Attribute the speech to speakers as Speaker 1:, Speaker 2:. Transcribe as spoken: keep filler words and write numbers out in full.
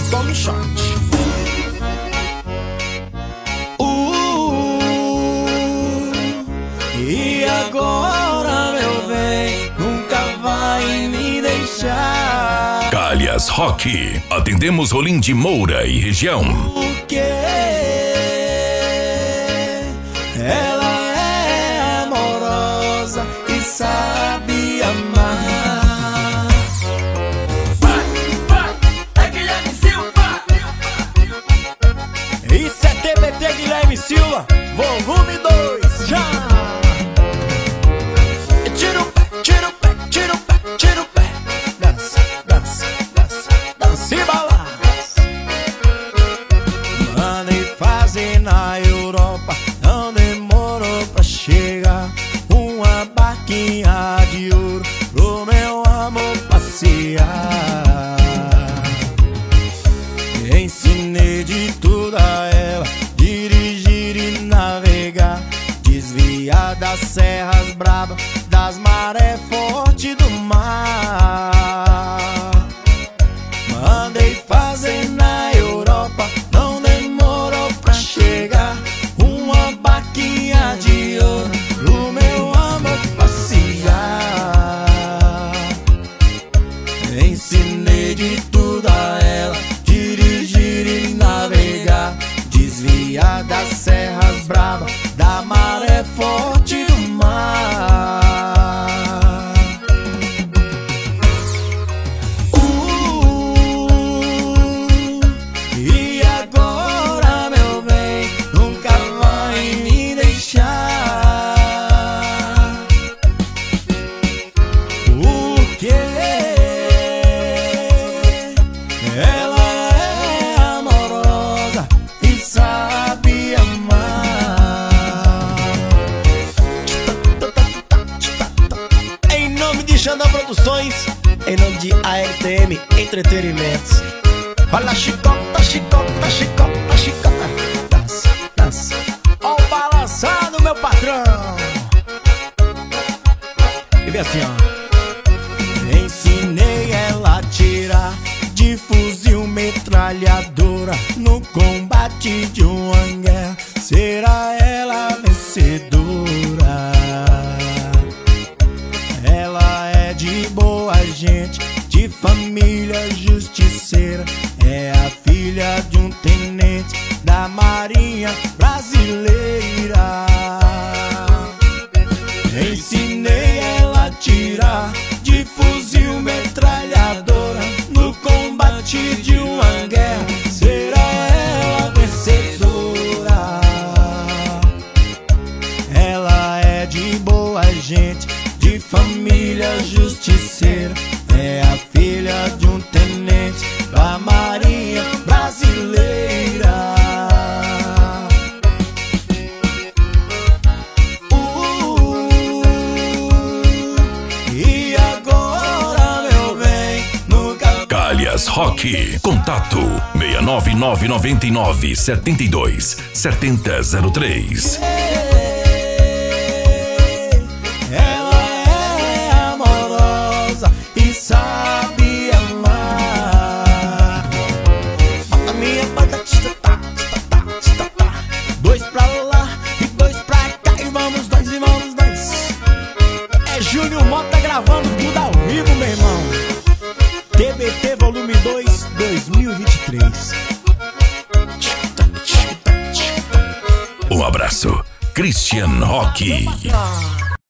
Speaker 1: tome shot. Uh, e agora, meu bem, nunca vai me deixar.
Speaker 2: Calhas Rock, atendemos Rolim de Moura e região.
Speaker 1: Porque ela é amorosa e sabe amar.
Speaker 3: Vai, vai, é Guilherme Silva.
Speaker 1: Isso é T B T Guilherme Silva, volume dois, já! Tira o pé, tira o pé, tira o pé, tira o pé. Dança, dança, dança, dança e balança. Mandei fazer na Europa, não demorou pra chegar. Uma barquinha de ouro pro meu amor passear. Ensinei de tudo a ela, dirigir e navegar, desviar das serras bravas, das marés fortes do mar. Mandei fazer na Europa, não demorou pra chegar. Uma barquinha de ouro pro meu amor passear. Ensinei de tudo a ela, dirigir e navegar, desviar das serras bravas, da maré forte do mar. Uh, e agora, meu bem, nunca vai me deixar. Porque ela é amorosa e sabe amar. Em nome de Xandão Produções, em nome de A R T M Entretenimentos. Fala chicota, chicota, chicota, chicota. Dança, dança. Ó o balançado, meu patrão. E vem assim, ó. Ensinei ela a tirar de fuzil metralhadora no combate de uma guerra. Será ela a vencedora? Ela é de boa gente, de família justiceira. É a filha de um tenente da Marinha Brasileira. Ensinei ela a tirar de fuzil metralhadora no combate de uma guerra. Será ela a vencedora? Ela é de boa gente, de família justiceira. É a filha de um tenente da Marinha Brasileira. Uh, e agora, meu bem, nunca.
Speaker 2: Calhas Rock, contato seis nove nove nove nove sete dois sete zero zero três.
Speaker 1: Ela é amorosa e sabe amar. Bota minha banda, tita, tá, tita, tá, tita, tá. Dois pra lá e dois pra cá, e vamos dois e vamos dois. É Júnior Mota gravando tudo ao vivo, meu irmão. T B T volume dois, dois mil e vinte e três.
Speaker 2: Um abraço, Christian Rock.
Speaker 1: Ah.